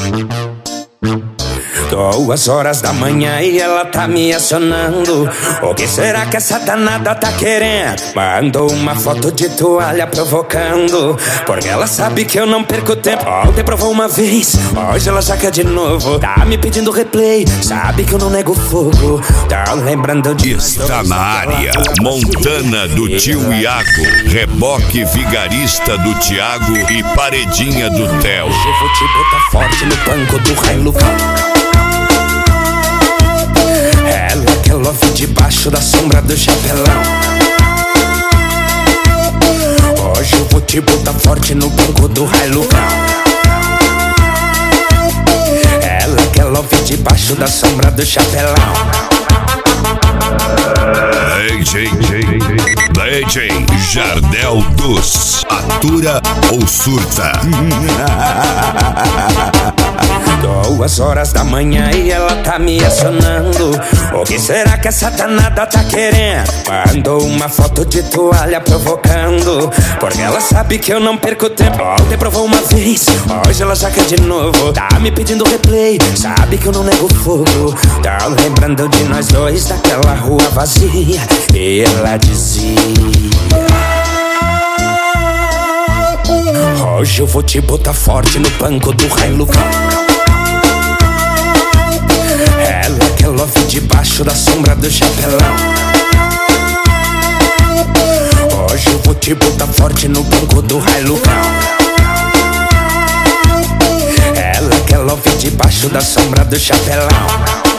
2 horas da manhã e ela tá me acionando. O que será que essa danada tá querendo? Mandou uma foto de toalha provocando, porque ela sabe que eu não perco tempo. Ontem provou uma vez, hoje ela já quer de novo. Tá me pedindo replay, sabe que eu não nego fogo. Tá lembrando de... Está na área, Montana do tio Iago, reboque vigarista do Thiago e paredinha do Theo. Hoje eu vou te botar forte no banco do Hilux. Ela quer love debaixo da sombra do chapelão. Hoje eu vou te botar forte no banco do Hilux. Ela quer love debaixo da sombra do chapelão. DJ Jardel dos atura ou surta? 2 horas da manhã e ela tá me acionando. O que será que essa danada tá querendo? Mandou uma foto de toalha provocando, porque ela sabe que eu não perco tempo. Ontem provou uma vez, hoje ela já quer de novo. Tá me pedindo replay, sabe que eu não nego fogo. Tá lembrando de nós dois daquela rua vazia. E ela dizia: hoje eu vou te botar forte no banco do Hilux. Ela quer love debaixo da sombra do chapelão. Hoje eu vou te botar forte no banco do Hilux. Ela quer love debaixo da sombra do chapelão.